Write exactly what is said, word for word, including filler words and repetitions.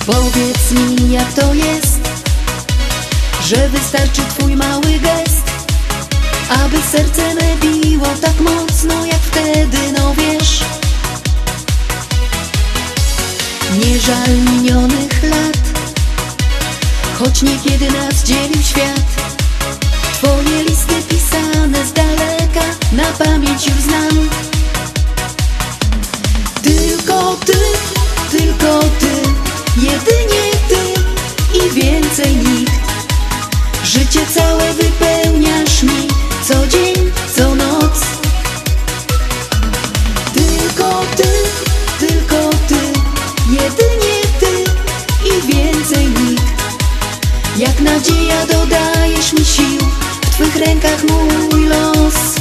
Powiedz mi, jak to jest, że wystarczy twój mały gest, aby serce me biło tak mocno jak wtedy, no wiesz. Nie żal minionych lat, choć niekiedy nas dzielił świat. Twoje listy pisane z daleka na pamięć już znam. Tylko ty, tylko ty, jedynie ty i więcej nikt. Życie całe wypełniasz mi, co dzień, co noc. Tylko ty, tylko ty, jedynie ty i więcej nikt. Jak nadzieja dodajesz mi sił, w twych rękach mój los.